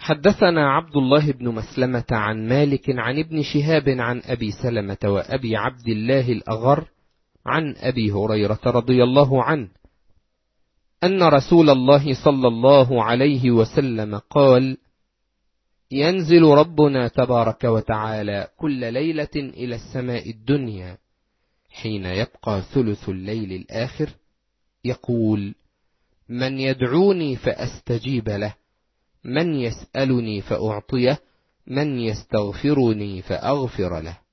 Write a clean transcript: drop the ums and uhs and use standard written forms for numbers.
حدثنا عبد الله بن مسلمة عن مالك عن ابن شهاب عن أبي سلمة وأبي عبد الله الأغر عن أبي هريرة رضي الله عنه أن رسول الله صلى الله عليه وسلم قال: ينزل ربنا تبارك وتعالى كل ليلة إلى السماء الدنيا حين يبقى ثلث الليل الآخر، يقول: من يدعوني فأستجيب له، من يسألني فأعطيه، من يستغفرني فأغفر له.